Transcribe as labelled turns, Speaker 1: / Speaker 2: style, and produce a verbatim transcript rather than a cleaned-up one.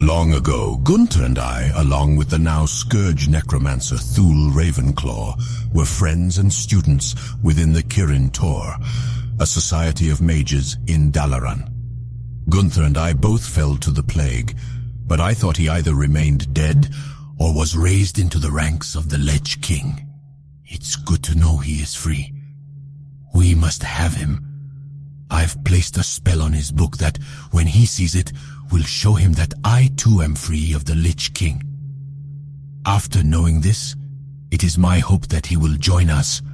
Speaker 1: Long ago, Gunther and I, along with the now Scourge necromancer Thule Ravenclaw, were friends and students within the Kirin Tor, a society of mages in Dalaran. Gunther and I both fell to the plague, but I thought he either remained dead or was raised into the ranks of the Lich King. It's good to know he is free. We must have him. I've placed a spell on his book that, when he sees it, will show him that I too am free of the Lich King. After knowing this, it is my hope that he will join us